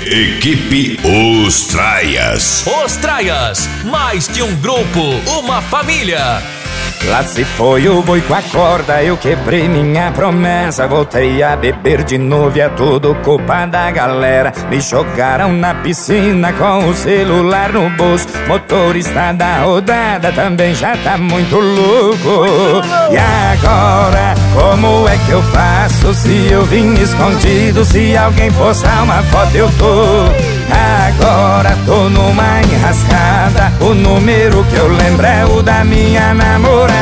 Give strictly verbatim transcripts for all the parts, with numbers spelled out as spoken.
Equipe Os Traias. Os Traias, mais que um grupo, uma família. Lá se foi o boi com a corda, eu quebrei minha promessa. Voltei a beber de novo e é tudo culpa da galera. Me jogaram na piscina com o celular no bolso. Motorista da rodada também já tá muito louco. E agora, como é que eu faço se eu vim escondido? Se alguém postar uma foto eu tô. Agora tô numa enrascada. O número que eu lembro é o da minha namorada.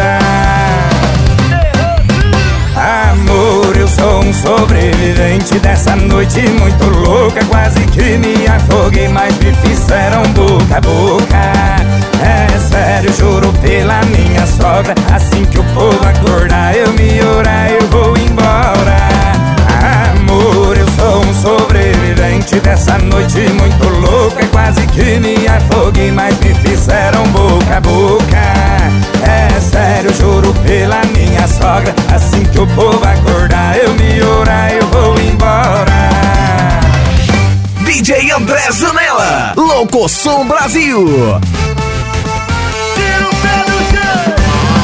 Amor, eu sou um sobrevivente dessa noite muito louca. Quase que me afoguei, mas me fizeram boca a boca. É sério, juro pela minha sogra. Assim que o povo acordar, eu me orar, eu vou embora. Amor, eu sou um sobrevivente dessa noite muito louca. Quase que me afoguei, mas me fizeram boca a boca. É sério, juro pela minha sogra. Assim que o povo acordar, eu me orar, eu vou embora. D J André Zanella, Locosom Brasil. Tira o pé do chão.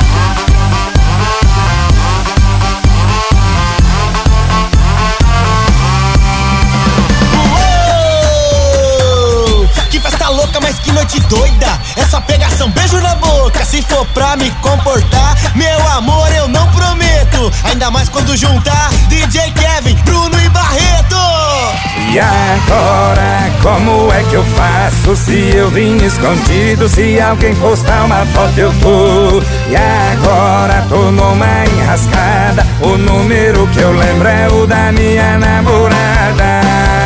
Uou! Que festa louca, mas que noite doida. Essa pegação, beijo na boca. Se for pra me comportar, meu amor, eu não prometo. Ainda mais quando juntar D J Kevin, Bruno e Barreto. E agora, como é que eu faço se eu vim escondido? Se alguém postar uma foto eu tô. E agora tô numa enrascada. O número que eu lembro é o da minha namorada.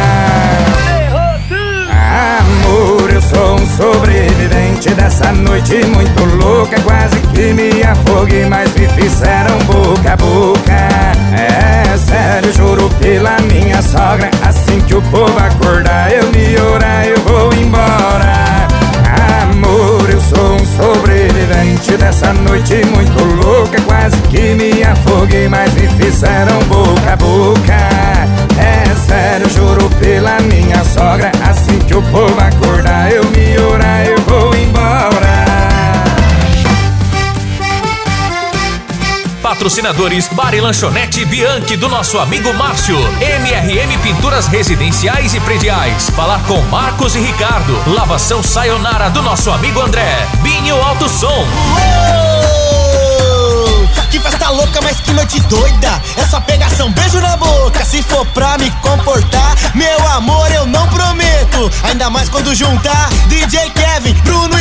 Amor, eu sou um sobrevivente dessa noite muito louca. Quase que me afoguei, mas me fizeram boca a boca. É sério, juro pela minha sogra. Assim que o povo acordar, eu me orar, eu vou embora. Amor, eu sou um sobrevivente dessa noite muito louca. Quase que me afoguei, mas me fizeram boca a boca. É sério, juro pela minha sogra. Assim que o povo acordar, eu me orar, eu vou embora. Patrocinadores Bar e Lanchonete Bianchi do nosso amigo Márcio. M R M Pinturas Residenciais e Prediais. Falar com Marcos e Ricardo. Lavação Sayonara do nosso amigo André. Binho Alto Som. Uou! Que festa louca, mas que noite doida. Essa pegação, beijo na boca. Se for pra me comportar, meu amor, eu não prometo. Ainda mais quando juntar D J Kevin, Bruno e